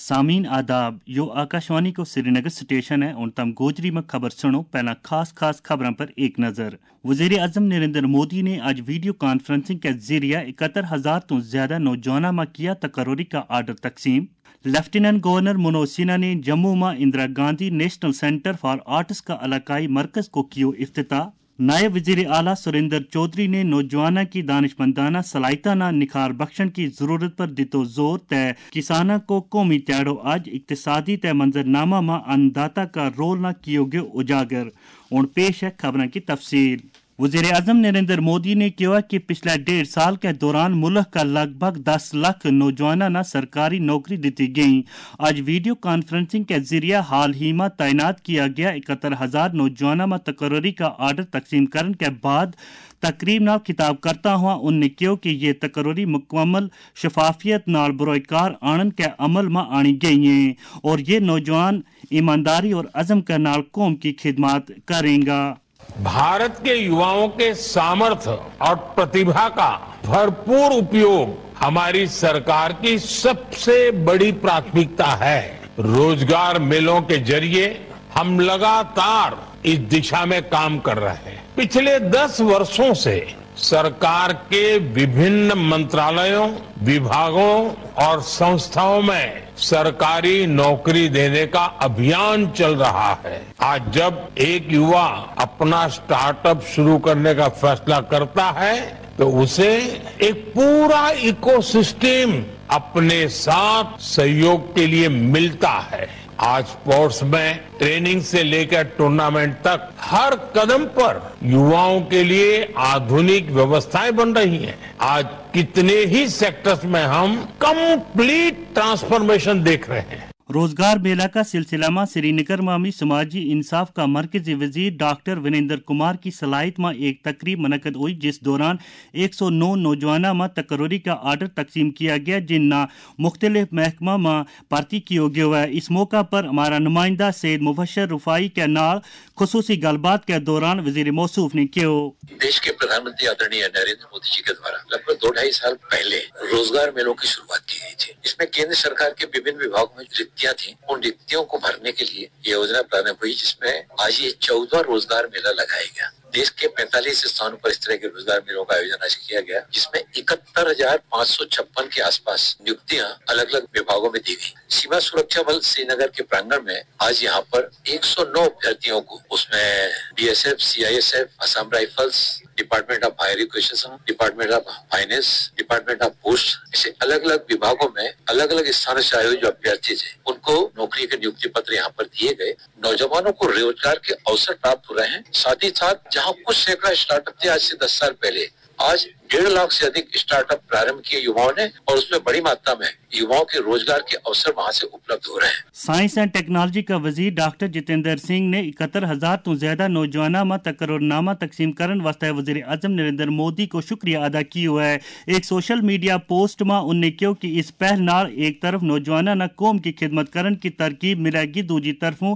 सामीन आदाब यो आकाशवाणी को श्रीनगर स्टेशन है और तम गोजरी में खबर सुनो। पहला खास खबरों पर एक नजर। वज़ीर आज़म नरेंद्र मोदी ने आज वीडियो कॉन्फ्रेंसिंग के जरिए 71,000 तो ज्यादा नौजवानों में किया तकर्री का आर्डर तकसीम। लेफ्टिनेंट गवर्नर मनोज सिन्हा ने जम्मू में Indira Gandhi national centre for arts का इलाकाई मरकज को किया इफ्तिताह। नायब वज़ीर आला सुरेंद्र चौधरी ने नौजवानों की दानिशमंदाना सलाहियताना निखार बख्शण की जरूरत पर दितो जोर। तय किसाना को कौमी त्याड़ो आज इक्तिसादी तय मंजरनामा में अन्नदाता का रोल न कियो गयो उजागर। और पेश है खबरों की तफसील। वज़ीर आज़म नरेंद्र मोदी ने कहा कि पिछले 1.5 साल के दौरान मुल्क का लगभग 10 लाख नौजवानों ने सरकारी नौकरी दी गई। आज वीडियो कॉन्फ्रेंसिंग के जरिए हाल ही में तैनात किया गया 71,000 नौजवानों में तकर्री का आर्डर तकसीम करने के बाद तकरीब नाल खिताब करता हुआ उन्होंने कहा कि ये तकर्री मुकम्मल शफाफियत नाल बरोकार आनन के अमल में आनी गई हैं और ये नौजवान ईमानदारी और अज़म के नाल कौम की खिदमत करेंगे। भारत के युवाओं के सामर्थ्य और प्रतिभा का भरपूर उपयोग हमारी सरकार की सबसे बड़ी प्राथमिकता है। रोजगार मेलों के जरिए हम लगातार इस दिशा में काम कर रहे हैं। पिछले 10 वर्षों से सरकार के विभिन्न मंत्रालयों, विभागों और संस्थाओं में सरकारी नौकरी देने का अभियान चल रहा है। आज जब एक युवा अपना स्टार्टअप शुरू करने का फैसला करता है तो उसे एक पूरा इकोसिस्टम अपने साथ सहयोग के लिए मिलता है। आज स्पोर्ट्स में ट्रेनिंग से लेकर टूर्नामेंट तक हर कदम पर युवाओं के लिए आधुनिक व्यवस्थाएं बन रही हैं। आज कितने ही सेक्टर्स में हम कंप्लीट ट्रांसफॉर्मेशन देख रहे हैं। रोजगार मेला का सिलसिला में श्रीनगर में समाजी इंसाफ का मरकजी वजीर डॉक्टर विनेंद्र कुमार की सलाहियत में एक तकरीब मुनक्कद हुई जिस दौरान 109 नौजवानों में तकर्री का आर्डर तकसीम किया गया जिन्ना मुख्तलिफ महकमा में भर्ती किया गया है। इस मौका पर हमारा नुमाइंदा सैयद मुबशर रुफाई के नाल खुसूसी गलबात के दौरान वजीर मौसूफ ने किया। देश के प्रधानमंत्री आदरणीय नरेंद्र मोदी जी के द्वारा लगभग 2-2.5 साल पहले रोजगार मेलों की शुरुआत की गई थी। इसमें केंद्र सरकार के विभिन्न विभागों में रिक्तियां थी। उन रिक्तियों को भरने के लिए ये योजना प्रारंभ हुई जिसमें आज ये 14वां रोजगार मेला लगाया गया। देश के 45 स्थानों पर इस तरह के रोजगार मेलों का आयोजन आज किया गया जिसमें 71,556 के आसपास नियुक्तियां अलग अलग विभागों में दी गई। सीमा सुरक्षा बल श्रीनगर के प्रांगण में आज यहाँ पर 109 अभ्यर्थियों को उसमें BSF, CISF, Assam rifles, department of higher education, department of finance, department of post ऐसे अलग अलग विभागों में अलग अलग स्थानों से आए जो अभ्यर्थी थे उनको नौकरी के नियुक्ति पत्र यहाँ पर दिए गए। नौजवानों को रोजगार के अवसर प्राप्त हो रहे हैं। साथ ही साथ जहाँ कुछ सैकड़ा स्टार्टअप थे आज से 10 साल पहले, आज 1.5 लाख से अधिक स्टार्टअप प्रारंभ किए युवाओं ने और उसमें बड़ी मात्रा में युवाओं के रोजगार के अवसर वहां से उपलब्ध हो रहे हैं। साइंस एंड टेक्नोलॉजी का वजीर डॉक्टर जितेंद्र सिंह ने 71,000 तो ज्यादा नौजवानों में तकर्रनामा तकसीम करने वास्ते वजीर आज़म नरेंद्र मोदी को शुक्रिया अदा किया है। एक सोशल मीडिया पोस्ट में उन्हें कहा कि इस पहल नाल एक तरफ नौजवानों ने कौम की खिदमत करने की तरकीब मिलेगी, दूसरी तरफों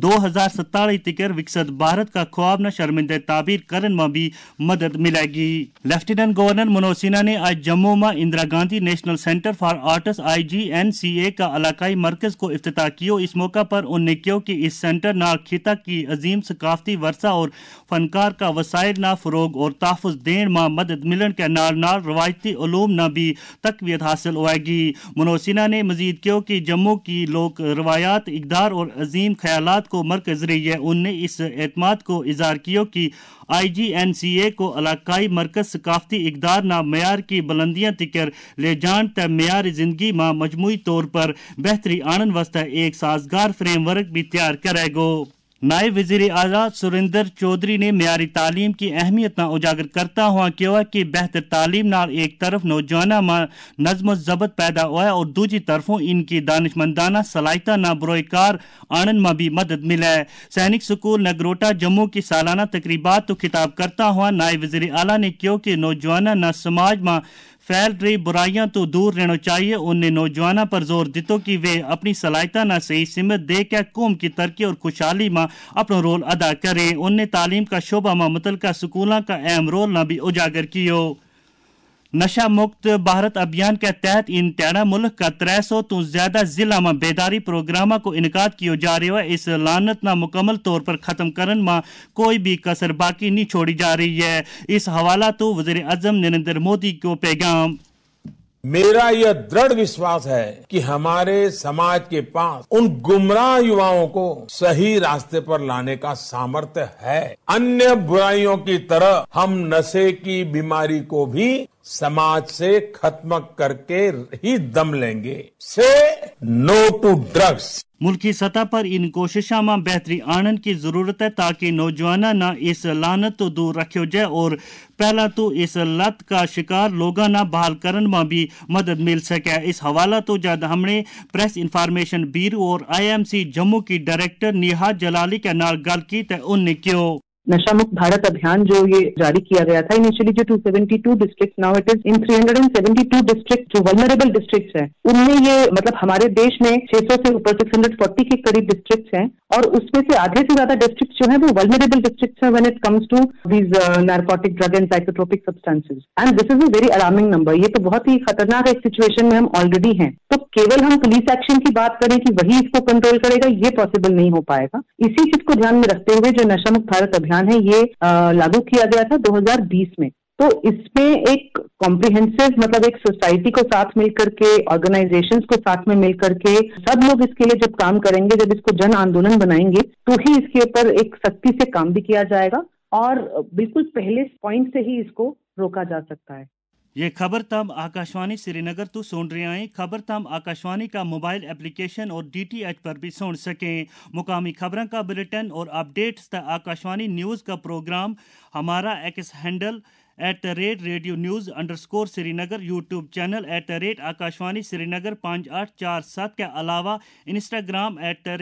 2047 तक विकसित भारत का ख्वाब न शर्मिंदा ताबीर करने में भी मदद मिलेगी। लेफ्टिनेंट गवर्नर मनोज सिन्हा ने आज जम्मू में Indira Gandhi national centre for arts IGNCA का इलाकाई मरकज को इफ्तिताह किया। इस मौका पर उन्होंने कहा कि इस सेंटर नाल खिता की अजीम सकाफती वर्सा और फनकार का वसाइल ना फरोग और तहफ़्फ़ुज़ देने में मदद मिलन के नाल नाल रवायती उलूम ना भी तकवीत हासिल होगी। मनोज सिन्हा ने मजीद कहा कि जम्मू की लोक रवायात, इक़दार और अजीम ख्यालात को मरकज रही है। उनने इस एतमाद को इज़हार किया कि IGNCA को इलाकाई मरकज सकाफती इक़दार ना मयार की बुलंदियां तिकर ले जान त मयार जिंदगी में मजमूई तौर पर बेहतरी आनन वास्ते एक साजगार फ्रेमवर्क भी तैयार करेगो। नायब वज़ीर आला सुरेंद्र चौधरी ने मयारी तालीम की अहमियत ना उजागर करता हुआ कहा कि बेहतर तालीम नाल एक तरफ नौजवानों में नज़्म ज़बत पैदा हुआ और दूसरी तरफों इनकी दानिशमंदाना सलाहियत ना बरोकार आनन में भी मदद मिले। सैनिक स्कूल नगरोटा जम्मू की सालाना तकरीबात तो खिताब करता हुआ नायब वज़ीर आला ने कहा कि नौजवानों ना समाज में फैल रही बुराइयां तो दूर रहना चाहिए। उन्हें नौजवानों पर जोर दितो कि वे अपनी सलाहियत ना सही सिमत दे के कौम की तरक्की और खुशहाली में अपना रोल अदा करें। उन्हें तालीम का शोबा में मुतलका स्कूलों का अहम रोल ना भी उजागर किया। नशा मुक्त भारत अभियान के तहत इन त्याड़ा मुल्क का 300 तो ज्यादा जिला में बेदारी प्रोग्राम को इनकाद किया जा रहा है। इस लानत ना मुकम्मल तौर पर खत्म करने में कोई भी कसर बाकी नहीं छोड़ी जा रही है। इस हवाला तो वज़ीर आज़म नरेंद्र मोदी को पैगाम। मेरा यह दृढ़ विश्वास है कि हमारे समाज के पास उन गुमराह युवाओं को सही रास्ते पर लाने का सामर्थ्य है। अन्य बुराइयों की तरह हम नशे की बीमारी को भी समाज से खत्म करके ही दम लेंगे। से नो टू ड्रग्स। मुल्की सतह पर इन कोशिशों में बेहतरी आनन की जरूरत है ताकि नौजवाना ना इस लानत तो दूर रखो जाए और पहला तो इस लत का शिकार लोगों ना बहाल करने में भी मदद मिल सके। इस हवाला तो जब हमने प्रेस इंफॉर्मेशन ब्यूरो और IMC जम्मू की डायरेक्टर निहाद जलाली के नाल गल की तो उन्हें क्यों नशा मुक्त भारत अभियान जो ये जारी किया गया था, इनिशियली जो 272 district, now it is in 372 district जो वल्नरेबल डिस्ट्रिक्ट्स हैं, उनमें ये मतलब हमारे देश में 600 से ऊपर 640 के करीब डिस्ट्रिक्ट्स हैं और उसमें से आधे से ज्यादा डिस्ट्रिक्ट्स जो है वो वल्नरेबल डिस्ट्रिक्ट्स हैं when it comes to these narcotic drug and psychotropic substances and this is a very alarming number. ये तो बहुत ही खतरनाक एक सिचुएशन में हम ऑलरेडी हैं। तो केवल हम पुलिस एक्शन की बात करें कि वही इसको कंट्रोल करेगा, ये पॉसिबल नहीं हो पाएगा। इसी चीज को ध्यान में रखते हुए जो नशा मुक्त भारत अभियान है ये लागू किया गया था 2020 में। तो इसमें एक कॉम्प्रिहेंसिव मतलब एक सोसाइटी को साथ मिलकर के, ऑर्गेनाइजेशंस को साथ में मिलकर के सब लोग इसके लिए जब काम करेंगे, जब इसको जन आंदोलन बनाएंगे तो ही इसके ऊपर एक सख्ती से काम भी किया जाएगा और बिल्कुल पहले पॉइंट से ही इसको रोका जा सकता है। ये खबर तम आकाशवाणी श्रीनगर तो सुन रहे हैं। खबर तम आकाशवाणी का मोबाइल एप्लीकेशन और DTH पर भी सुन सकें। मुकामी खबरों का बुलेटिन और अपडेट्स तक आकाशवाणी न्यूज़ का प्रोग्राम हमारा X handle @radio news_ Srinagar, YouTube channel @Akashvani Srinagar 5847 के अलावा इंस्टाग्राम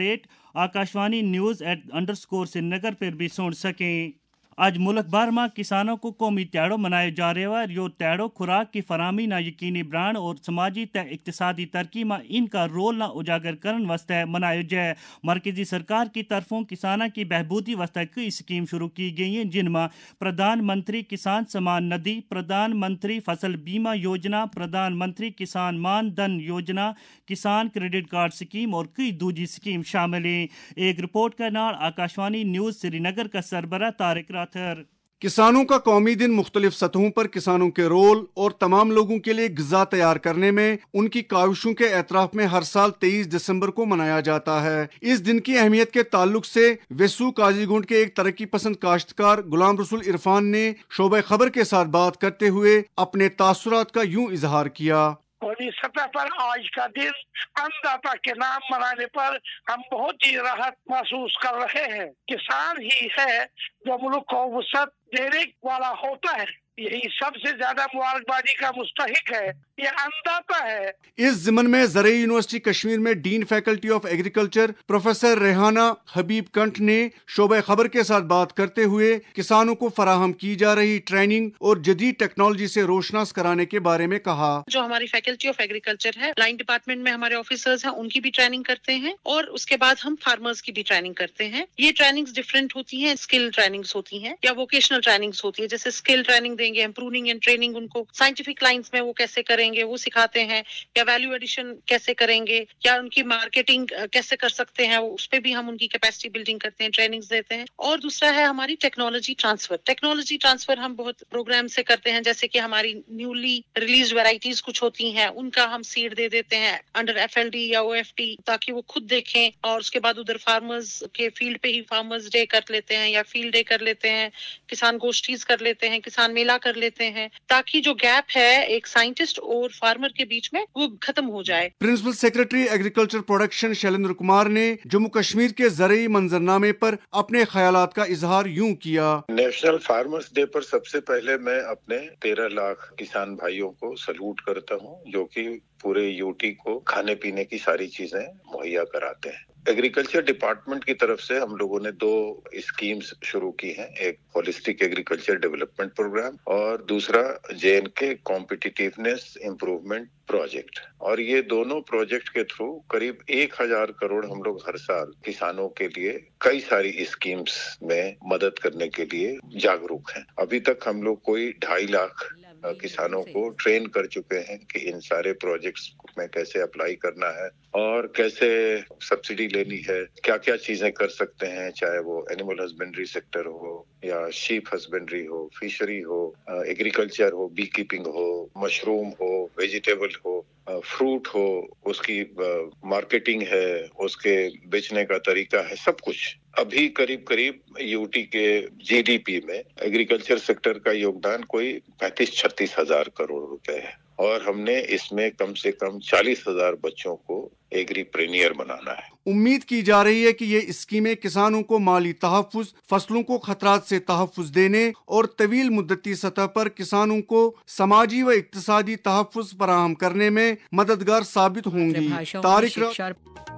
@आकाशवाणी न्यूज़_ श्रीनगर पर भी सुन सकें। आज मुल्क भर में किसानों को कौमी त्याड़ो मनाया जा रहा है। यो त्याड़ो खुराक की फरामी ना यकीनी बनाने और समाजी त इक्तिसादी तरक्की में इनका रोल ना उजागर करने वास्ते मनाया जाए। मरकजी सरकार की तरफों किसानों की बहबूदी वास्ते कई स्कीम शुरू की गई हैं, जिनमें प्रधानमंत्री किसान सम्मान निधि, प्रधानमंत्री फसल बीमा योजना, प्रधानमंत्री किसान मान धन योजना, किसान क्रेडिट कार्ड स्कीम और कई दूसरी स्कीम शामिल हैं। एक रिपोर्ट का नाम आकाशवाणी न्यूज़ श्रीनगर का सरबराह तारिक राथर। किसानों का कौमी दिन मुख्तलिफ सतहों पर किसानों के रोल और तमाम लोगों के लिए ग़िज़ा तैयार करने में उनकी काविशों के एतराफ़ में हर साल 23 दिसंबर को मनाया जाता है। इस दिन की अहमियत के ताल्लुक से वेसू काजीगुंड के एक तरक्की पसंद काश्तकार गुलाम रसूल इरफान ने शोबे खबर के साथ बात करते हुए अपने तासुरात का यूं इजहार किया। कौमी सतह पर आज का दिन अन्नदाता के नाम मनाने पर हम बहुत ही राहत महसूस कर रहे हैं। किसान ही है जो मुल्क को वसअत देने वाला होता है, यही सबसे ज्यादा मुबारकबादी का मुस्तहिक है, ये अन्नदाता है। इस ज़िमन में ज़रई यूनिवर्सिटी कश्मीर में dean faculty of agriculture professor Rehana Habib Kanth ने शोबे खबर के साथ बात करते हुए किसानों को फराहम की जा रही ट्रेनिंग और जदीद टेक्नोलॉजी से रोशनास कराने के बारे में कहा। जो हमारी फैकल्टी ऑफ एग्रीकल्चर है, लाइन डिपार्टमेंट में हमारे ऑफिसर्स हैं, उनकी भी ट्रेनिंग करते हैं और उसके बाद हम फार्मर्स की भी ट्रेनिंग करते हैं। ये ट्रेनिंग्स डिफरेंट होती हैं, स्किल ट्रेनिंग्स होती हैं या वोकेशनल ट्रेनिंग्स होती है। जैसे स्किल ट्रेनिंग देंगे, प्रूनिंग एंड ट्रेनिंग, उनको साइंटिफिक लाइंस में वो कैसे करेंगे वो सिखाते हैं, या वैल्यू एडिशन कैसे करेंगे, या उनकी मार्केटिंग कैसे कर सकते हैं, उस पे भी हम उनकी कैपेसिटी बिल्डिंग करते हैं, ट्रेनिंग्स देते हैं। और दूसरा है हमारी टेक्नोलॉजी ट्रांसफर। टेक्नोलॉजी ट्रांसफर हम बहुत प्रोग्राम से करते हैं, जैसे कि हमारी न्यूली रिलीज वैरायटीज कुछ होती हैं, उनका हम सीड दे देते हैं अंडर FLD या OFT, ताकि वो खुद देखें और उसके बाद उधर फार्मर्स के फील्ड पे ही फार्मर्स डे कर लेते हैं या फील्ड डे कर लेते हैं, किसान गोष्ठीज कर लेते हैं, किसान मेला कर लेते हैं, ताकि जो गैप है एक साइंटिस्ट और फार्मर के बीच में वो खत्म हो जाए। Principal secretary agriculture production Shailendra Kumar ने जम्मू कश्मीर के ज़रई मंजरनामे पर अपने ख्यालात का इजहार यूं किया। नेशनल फार्मर्स डे पर सबसे पहले मैं अपने 13 लाख किसान भाइयों को सल्यूट करता हूं, जो कि पूरे यूटी को खाने पीने की सारी चीजें मुहैया कराते हैं। एग्रीकल्चर डिपार्टमेंट की तरफ से हम लोगों ने 2 स्कीम्स शुरू की हैं, एक होलिस्टिक एग्रीकल्चर डेवलपमेंट प्रोग्राम और दूसरा JNK कॉम्पिटिटिवनेस इम्प्रूवमेंट प्रोजेक्ट। और ये दोनों प्रोजेक्ट के थ्रू करीब 1000 करोड़ हम लोग हर साल किसानों के लिए कई सारी स्कीम्स में मदद करने के लिए जागरूक हैं। अभी तक हम लोग कोई 2.5 लाख किसानों को ट्रेन कर चुके हैं कि इन सारे प्रोजेक्ट्स में कैसे अप्लाई करना है और कैसे सब्सिडी लेनी है, क्या क्या चीजें कर सकते हैं, चाहे वो एनिमल हस्बेंड्री सेक्टर हो या शीप हस्बेंड्री हो, फिशरी हो, एग्रीकल्चर हो, बी कीपिंग हो, मशरूम हो, वेजिटेबल हो, फ्रूट हो, उसकी मार्केटिंग है, उसके बेचने का तरीका है, सब कुछ। अभी करीब करीब यूटी के जीडीपी में एग्रीकल्चर सेक्टर का योगदान कोई 35-36 हजार करोड़ रुपए है और हमने इसमें कम से कम 40,000 बच्चों को एग्रीप्रेनियर बनाना है। उम्मीद की जा रही है कि ये स्कीमें किसानों को माली तहफ़्फ़ुज़, फसलों को खतरात से तहफ़्फ़ुज़ देने और तवील मुद्दती सतह पर किसानों को समाजी व इक़्तिसादी तहफ़्फ़ुज़ फराहम करने में मददगार साबित होंगी। तारिक